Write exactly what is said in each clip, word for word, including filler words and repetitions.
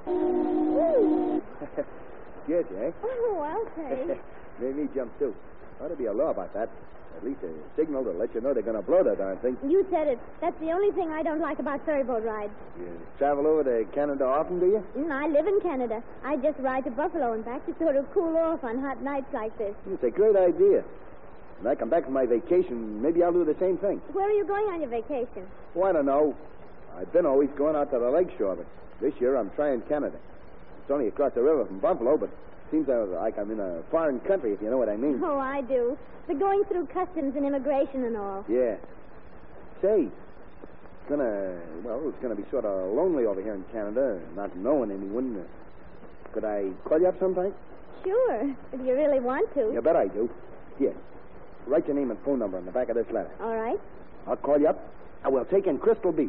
Good, eh? Oh, I'll say. Made me jump, too. Ought to be a law about that. At least a signal to let you know they're going to blow that darn thing. You said it. That's the only thing I don't like about ferry boat rides. You travel over to Canada often, do you? Mm, I live in Canada. I just ride to Buffalo and back to sort of cool off on hot nights like this. It's a great idea. When I come back from my vacation, maybe I'll do the same thing. Where are you going on your vacation? Oh, I don't know. I've been always going out to the lakeshore, but this year I'm trying Canada. It's only across the river from Buffalo, but it seems like I'm in a foreign country, if you know what I mean. Oh, I do. The going through customs and immigration and all. Yeah. Say, it's gonna, well, it's gonna be sort of lonely over here in Canada, not knowing anyone. Could I call you up sometime? Sure, if you really want to. You bet I do. Here, write your name and phone number on the back of this letter. All right. I'll call you up. I will take in Crystal Beach.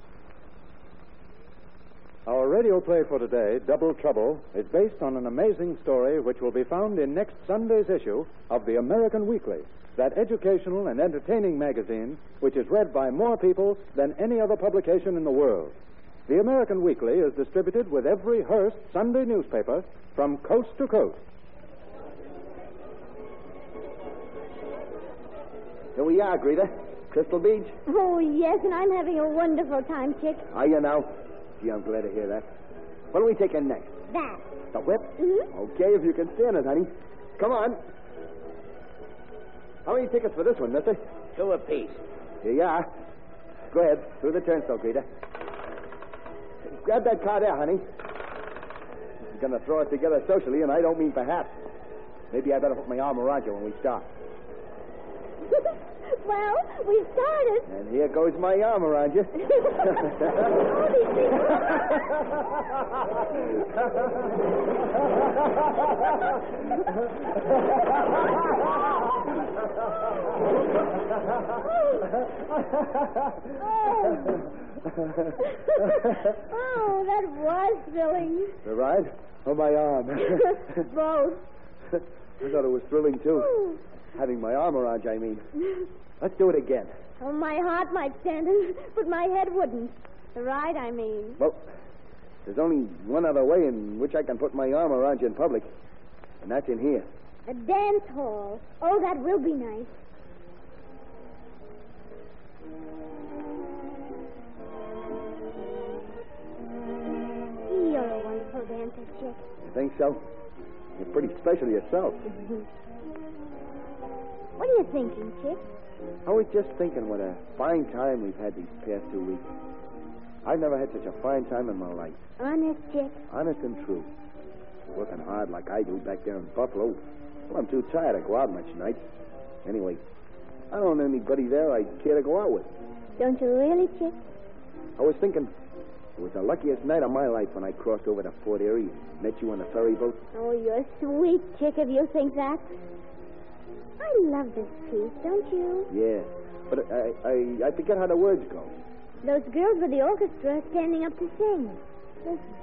Our radio play for today, Double Trouble, is based on an amazing story which will be found in next Sunday's issue of the American Weekly, that educational and entertaining magazine which is read by more people than any other publication in the world. The American Weekly is distributed with every Hearst Sunday newspaper from coast to coast. Here we are, Greta. Crystal Beach. Oh, yes, and I'm having a wonderful time, Chick. Are you now? Gee, I'm glad to hear that. What are we taking next? That. The whip? Mm-hmm. Okay, if you can stand it, honey. Come on. How many tickets for this one, mister? Two apiece. Here you are. Go ahead. Through the turnstile, Greta. Grab that car there, honey. This is going to throw us together socially, and I don't mean perhaps. Maybe I better put my arm around you when we start. Well, we started. And here goes my arm around you. Oh, that was thrilling. The ride? Oh, my arm. Both. I thought it was thrilling, too. Having my arm around you, I mean. Let's do it again. Oh, my heart might stand it, but my head wouldn't. The ride, I mean. Well, there's only one other way in which I can put my arm around you in public, and that's in here. A dance hall. Oh, that will be nice. You're a wonderful dancer, Chick. You think so? You're pretty special yourself. What are you thinking, Chick? I was just thinking what a fine time we've had these past two weeks. I've never had such a fine time in my life. Honest, Chick? Honest and true. Working hard like I do back there in Buffalo. Well, I'm too tired to go out much nights. Anyway, I don't know anybody there I'd care to go out with. Don't you really, Chick? I was thinking it was the luckiest night of my life when I crossed over to Fort Erie and met you on the ferry boat. Oh, you're sweet, Chick, if you think that. I love this piece, don't you? Yeah, but I, I, I forget how the words go. Those girls with the orchestra are standing up to sing. Listen.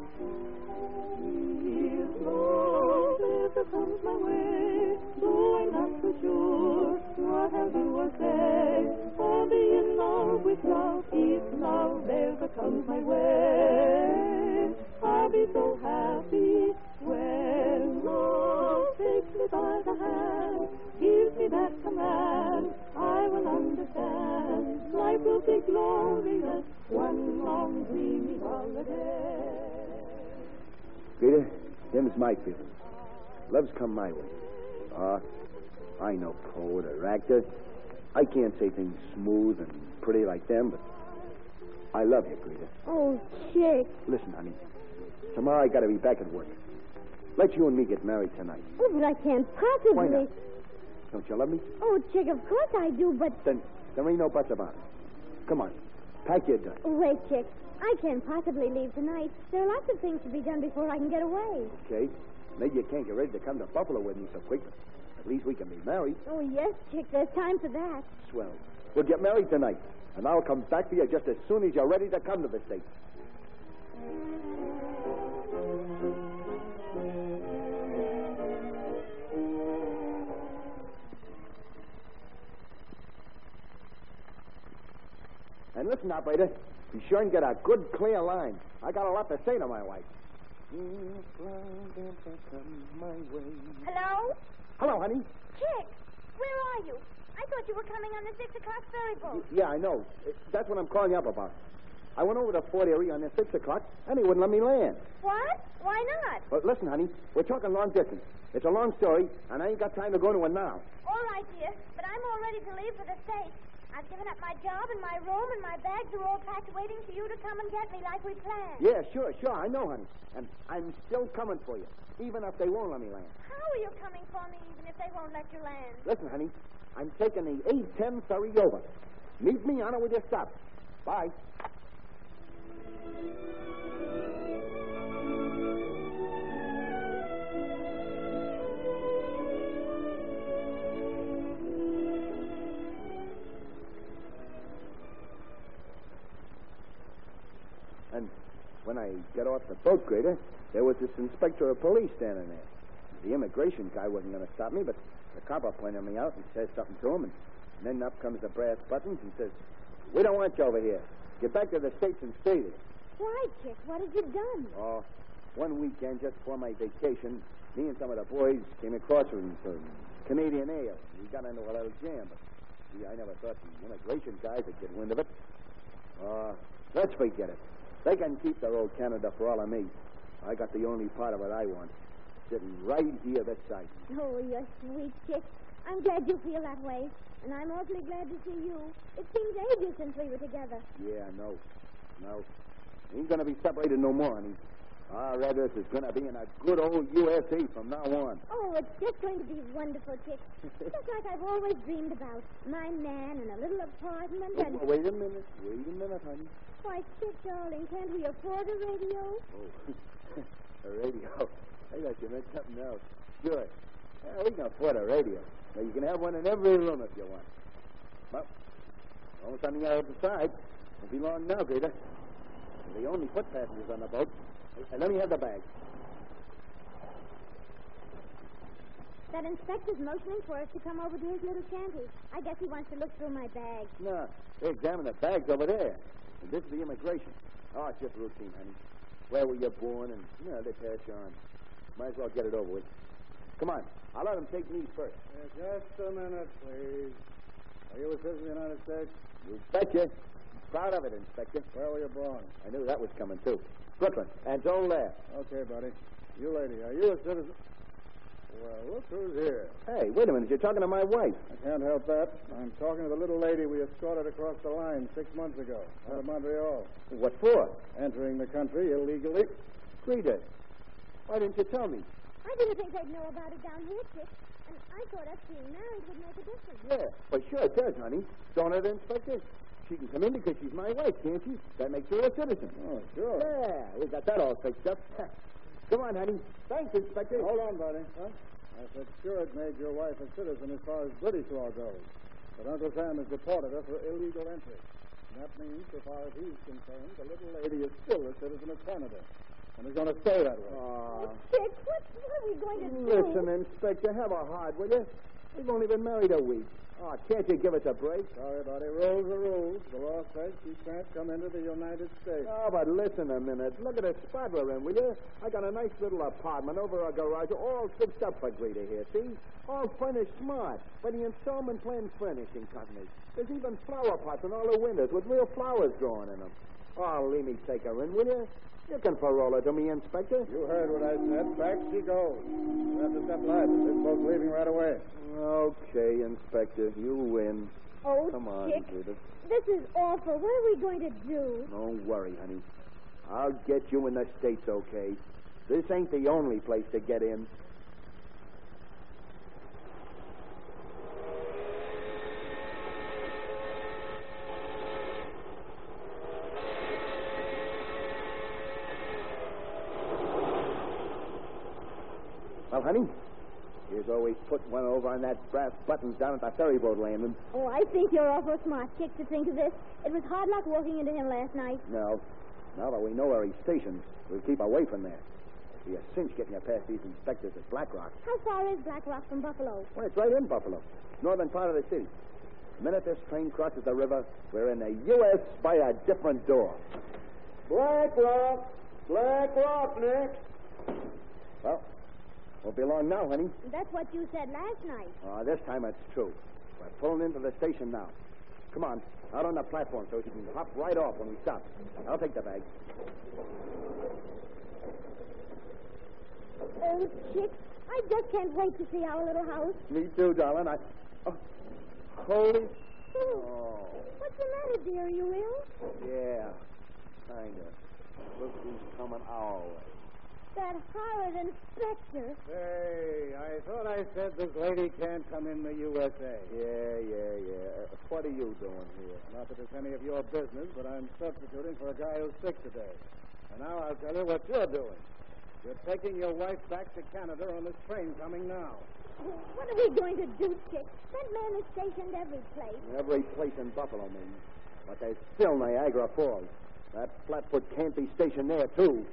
If comes my way, though I'm not so sure what I'll do or say, I'll be in love with love if love ever comes my way. I'll be so happy when love takes me by the hand, gives me that command. I will understand. Life will be glorious, one long dreamy holiday. Greta, them's my feelings. Love's come my way. Ah, uh, I know poet or actor. I can't say things smooth and pretty like them, but I love you, Greta. Oh, Chick. Listen, honey. Tomorrow I gotta be back at work. Let you and me get married tonight. Oh, but I can't possibly. Why not? Don't you love me? Oh, Chick, of course I do, but... Then there ain't no buts about it. Come on. Pack your gun. Wait, Chick. I can't possibly leave tonight. There are lots of things to be done before I can get away. Okay. Maybe you can't get ready to come to Buffalo with me so quick, but at least we can be married. Oh, yes, Chick. There's time for that. Swell. We'll get married tonight, and I'll come back for you just as soon as you're ready to come to the States. And listen, operator. Be sure and get a good, clear line. I got a lot to say to my wife. Hello? Hello, honey. Chick, where are you? I thought you were coming on the six o'clock ferry boat. Yeah, I know. That's what I'm calling you up about. I went over to Fort Erie on the six o'clock, and he wouldn't let me land. What? Why not? Well, listen, honey, we're talking long distance. It's a long story, and I ain't got time to go into it now. All right, dear, but I'm all ready to leave for the States. I've given up my job and my room, and my bags are all packed waiting for you to come and get me like we planned. Yeah, sure, sure, I know, honey. And I'm still coming for you, even if they won't let me land. How are you coming for me, even if they won't let you land? Listen, honey, I'm taking the eight ten ferry over. Meet me on it with your stop. Bye. And when I got off the boat, Grader, there was this inspector of police standing there. The immigration guy wasn't going to stop me, but the copper pointed me out and says something to him, and then up comes the brass buttons and says, "We don't want you over here. Get back to the States and stay there." Why, Chick? What have you done? Oh, one weekend just before my vacation, me and some of the boys came across from some Canadian ale. We got into a little jam, but gee, I never thought the immigration guys would get wind of it. Oh, let's forget it. They can keep their old Canada for all of me. I got the only part of it I want, sitting right here this side. Oh, you're sweet, Chick. I'm glad you feel that way, and I'm awfully glad to see you. It seems ages since we were together. Yeah, I know. No, we ain't going to be separated no more, honey. Our address is going to be in a good old U S A from now on. Oh, it's just going to be wonderful, Chick. Just like I've always dreamed about. My man and a little apartment and... Oh, wait a minute. Wait a minute, honey. Why, Chick, darling, can't we afford a radio? Oh, a radio. I thought you meant something else. Sure. Yeah, we can afford a radio. Now, you can have one in every room if you want. Well, almost on the other side. Won't be long now, Grader. We're the only foot passengers on the boat. Hey, let me have the bag. That inspector's motioning for us to come over to his little shanty. I guess he wants to look through my bag. No, they examine the bags over there. And this is the immigration. Oh, it's just routine, honey. Where were you born? And, you know, they pass you on. Might as well get it over with. Come on. I'll let them take me first. Yeah, just a minute, please. Are you a citizen of the United States? You betcha. Proud of it, Inspector. Where were you born? I knew that was coming, too. Brooklyn. And Joe there. Okay, buddy. You lady, are you a citizen? Well, look who's here. Hey, wait a minute. You're talking to my wife. I can't help that. I'm talking to the little lady we escorted across the line six months ago out of Montreal. What for? Entering the country illegally. Greta, why didn't you tell me? I didn't think they'd know about it down here, Chick. And I thought us being married would make a difference. Yeah, well, sure it does, honey. Don't it, Inspector? She can come in because she's my wife, can't she? That makes her a citizen. Oh, sure. Yeah, we got that all fixed up. Come on, honey. Thanks, Inspector. Hold on, buddy. Huh? I said sure it made your wife a citizen as far as British law goes. But Uncle Sam has deported her for illegal entry. And that means, so far as he's concerned, the little lady is still a citizen of Canada. And is going to stay that way. Oh. Chick, what, what are we going to do? Listen, Inspector, have a heart, will you? We've only been married a week. Oh, can't you give us a break? Sorry, buddy. Rules are rules. The law says she can't come into the United States. Oh, but listen a minute. Look at the spot we're in, will you? I got a nice little apartment over a garage, all fixed up for Greta here, see? All furnished smart by the installment plan furnishing company. There's even flower pots in all the windows with real flowers growing in them. Oh, let me take her in, will you? You can parole her to me, Inspector. You heard what I said. Back she goes. You have to step light. This boat's leaving right away. Okay, Inspector. You win. Oh, Come on, Chick, Greta. this is awful. What are we going to do? Don't worry, honey. I'll get you in the States, okay? This ain't the only place to get in. Well, honey, here's always put one over on that brass buttons down at the ferry boat landing. Oh, I think you're awful smart, Chick, to think of this. It was hard luck walking into him last night. No. Now that we know where he's stationed, we'll keep away from there. It'll be a cinch getting you past these inspectors at Black Rock. How far is Black Rock from Buffalo? Well, it's right in Buffalo, northern part of the city. The minute this train crosses the river, we're in the U S by a different door. Black Rock. Black Rock next. Well, won't be long now, honey. That's what you said last night. Uh, this time it's true. We're pulling into the station now. Come on, out on the platform so you can hop right off when we stop. I'll take the bag. Oh, Chick, I just can't wait to see our little house. Me too, darling. I... Oh, holy... Oh. Oh, What's the matter, dear? Are you ill? yeah, kind of. Look who's coming our way. That horrid inspector. Hey, I thought I said this lady can't come in the U S A. Yeah, yeah, yeah. Uh, what are you doing here? Not that it's any of your business, but I'm substituting for a guy who's sick today. And now I'll tell you what you're doing. You're taking your wife back to Canada on this train coming now. What are we going to do, Chick? That man is stationed every place. Every place in Buffalo, means. But there's still Niagara Falls. That flatfoot can't be stationed there, too.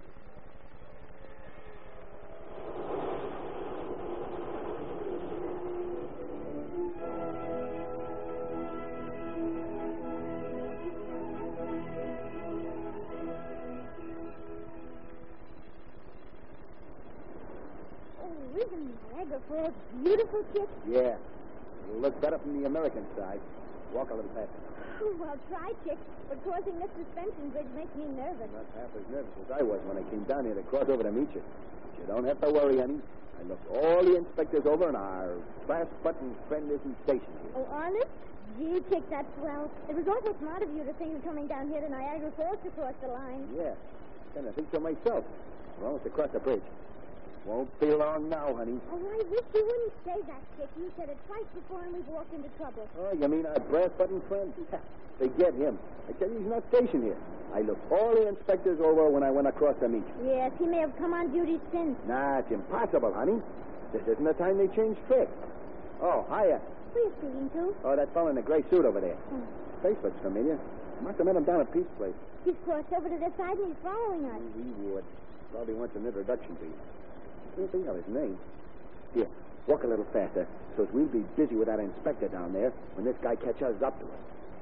Oh, isn't Niagara Falls beautiful, Chick? Yeah. It'll look better from the American side. Walk a little faster. Oh, well, try, Chick. But crossing this suspension bridge makes me nervous. Not half as nervous as I was when I came down here to cross over to meet you. But you don't have to worry, honey. I looked all the inspectors over, and our brass-button friend isn't stationed here. Oh, honest? Gee, Chick, that's swell. It was awful smart of you to think of coming down here to Niagara Falls to cross the line. Yeah. Kind of think so myself. Well, it's across the bridge. Won't be long now, honey. Oh, I wish you wouldn't say that, Chick. You said it twice before and we've walked into trouble. Oh, you mean our brass-button friend? Forget him. I tell you, he's not stationed here. I looked all the inspectors over when I went across to meet you. Yes, he may have come on duty since. Nah, it's impossible, honey. This isn't the time they change tricks. Oh, hiya. Who are you speaking to? Oh, that fellow in the gray suit over there. Oh. Face looks familiar. Must have met him down at Pete's place. He's crossed over to this side and he's following us. He would. Probably wants an introduction to you. Can't think of his name. Here, walk a little faster, so as we'll be busy with that inspector down there when this guy catches up to us.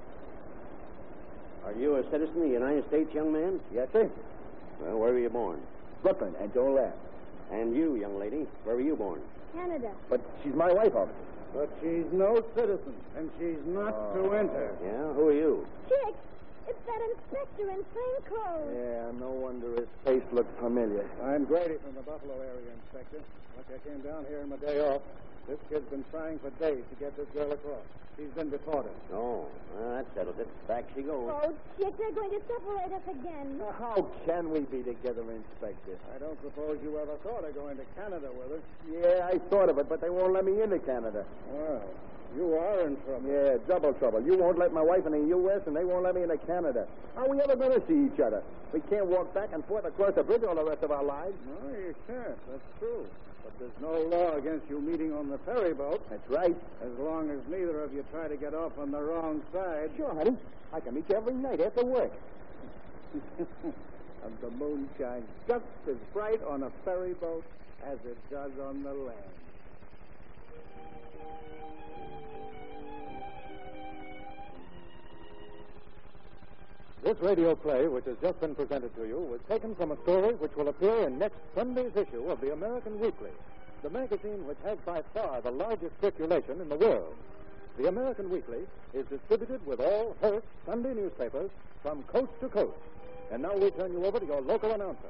Are you a citizen of the United States, young man? Yes, sir. Well, where were you born? Brooklyn, and don't laugh. And you, young lady, where were you born? Canada. But she's my wife, officer. But she's no citizen, and she's not to enter. Yeah? Who are you? Chick, it's that inspector in plain clothes. Yeah, no wonder his face looked familiar. I'm Grady from the Buffalo area, Inspector. Like I came down here on my day off. This kid's been trying for days to get this girl across. She's been deported. Oh, well, that settles it. Back she goes. Oh, Chick, they're going to separate us again. Now, how can we be together, Inspector? I don't suppose you ever thought of going to Canada with her. Yeah, I thought of it, but they won't let me into Canada. Well, you are in trouble. Yeah, double trouble. You won't let my wife in the U S, and they won't let me into Canada. How are we ever going to see each other? We can't walk back and forth across the bridge all the rest of our lives. No, you can't. That's true. But there's no law against you meeting on the ferry boat. That's right. As long as neither of you try to get off on the wrong side. Sure, honey. I can meet you every night after work. And the moon shines just as bright on a ferry boat as it does on the land. This radio play, which has just been presented to you, was taken from a story which will appear in next Sunday's issue of the American Weekly, the magazine which has by far the largest circulation in the world. The American Weekly is distributed with all Hearst Sunday newspapers from coast to coast. And now we turn you over to your local announcer.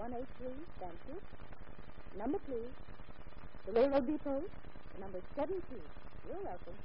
one eight three, thank you. Number two, the Railroad Depot, number seventeen. You're welcome.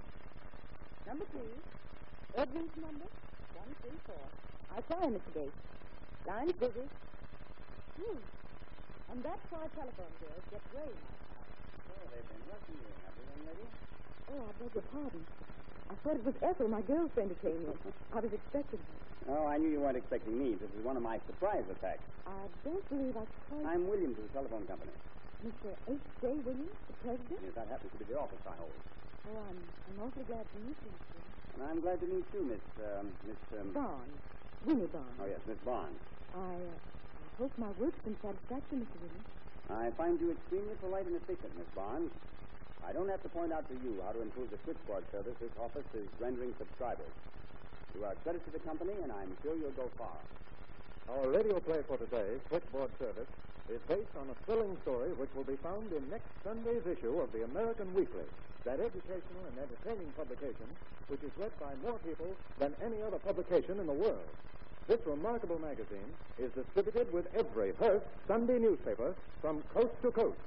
Number two, Edwin's number, one three four. I sorry, Mister Gates. Line's busy. Hmm. And that's why telephone bills get way nice. So they've been rushing you, have they, young lady? Oh, I beg your pardon. I thought it was Ethel, my girlfriend, who came in. I was expecting her. Oh, I knew you weren't expecting me. This is one of my surprise attacks. I don't believe I quite... I'm Williams of the telephone company. Mister H J. Williams, the president? Yes, that happens to be the office I hold. Oh, I'm, I'm awfully glad to meet you, Mister And I'm glad to meet you, Miss, um, Miss, um... Barnes. Winnie Barnes. Oh, yes, Miss Barnes. I, uh, I hope my work's been satisfactory, Mister Williams. I find you extremely polite and efficient, Miss Barnes. I don't have to point out to you how to improve the switchboard service this office is rendering subscribers. You are a credit to the company, and I'm sure you'll go far. Our radio play for today, Switchboard Service, is based on a thrilling story which will be found in next Sunday's issue of the American Weekly, that educational and entertaining publication which is read by more people than any other publication in the world. This remarkable magazine is distributed with every Hearst Sunday newspaper from coast to coast.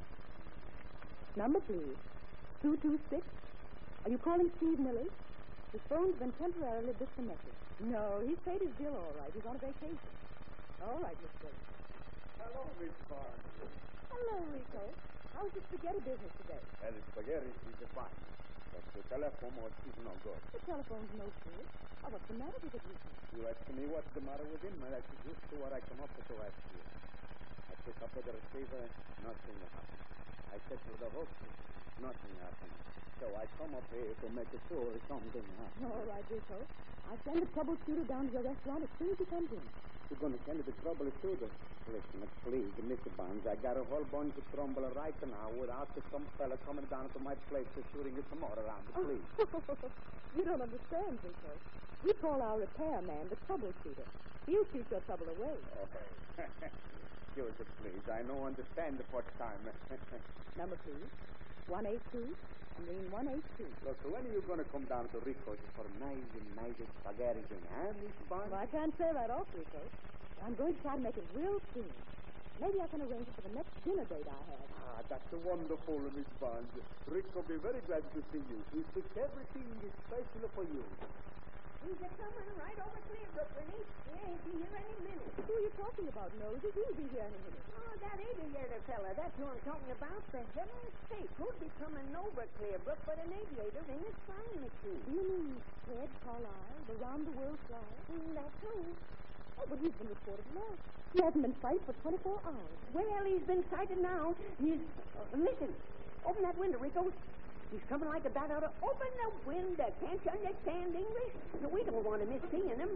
Number, please. two two six. Are you calling Steve Millers? His phone's been temporarily disconnected. No, he's paid his bill all right. He's on a vacation. All right, Miss Williams. Hello, Miss Barnes. Hello, Rico. How's the spaghetti business today? Well, the spaghetti is fine. But the telephone is no good. The telephone's no good. Oh, what's the matter with it, Rico? You ask me what's the matter with him, and that's just what I come up with to ask you. I pick up the receiver, nothing happened. I check for the hook, nothing happened. So I come up here to make sure something happened. All right, Rico. I'll send the troubleshooter down to your restaurant as soon as he comes in. You're going to send the troubleshooter? Listen, please, Mister Barnes, I got a whole bunch of trouble right now without some fella coming down to my place to shooting you some more around, please. You don't understand, Rico. We call our repairman the troubleshooter. He'll shoot your trouble away. Oh. Excuse me, please. I don't understand the first time. Number two, one eight two. I mean, one eight two. Look, when are you going to come down to Rico's for nice and nice spaghetti and ham, Miss Barnes? Well, I can't say right off, Rico. I'm going to try to make it real soon. Maybe I can arrange it for the next dinner date I have. Ah, that's wonderful, Miss Barnes. Rick will be very glad to see you. He fixed everything especially for you. He's a coming right over Clearbrook, Winnie. Yeah, he'll be here any minute. Who are you talking about, Nosy? He'll be here any minute. Oh, that aviator fella. That's who I'm talking about. For heaven's sake, who'd be coming over Clearbrook but an aviator in his flying machine? Do you mean Ted Carlisle, the round-the-world flyer? Mm, that's who. Oh, but he's been reported lost. He hasn't been sighted for twenty-four hours. Well, he's been sighted now. He's... Uh, listen. Open that window, Rico. He's coming like a bat out of... Open the window. Can't you understand English? No, we don't want to miss seeing him.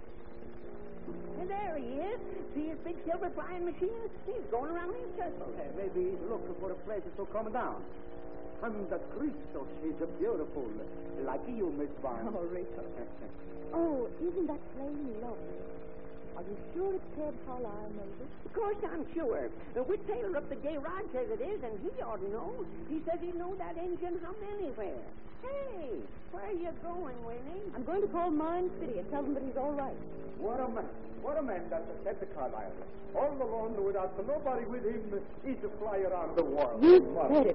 And there he is. See his big silver flying machine? He's going around in circles. Hey, maybe he's looking for a place to come down. Santa Cristo, she's a beautiful. Like you, Miss Barnes. Oh, Rico. Oh, isn't that plain lovely? Are you sure it's Ted Carlisle, Moses? Of course I'm sure. Uh, Whit Taylor up the garage says it is, and he ought to know. He says he'd know that engine from anywhere. Hey, where are you going, Winnie? I'm going to call Mine City and tell them that he's all right. What a man. What a man that's a Santa Carlisle. All alone without nobody with him. He's to fly around the world. You said it.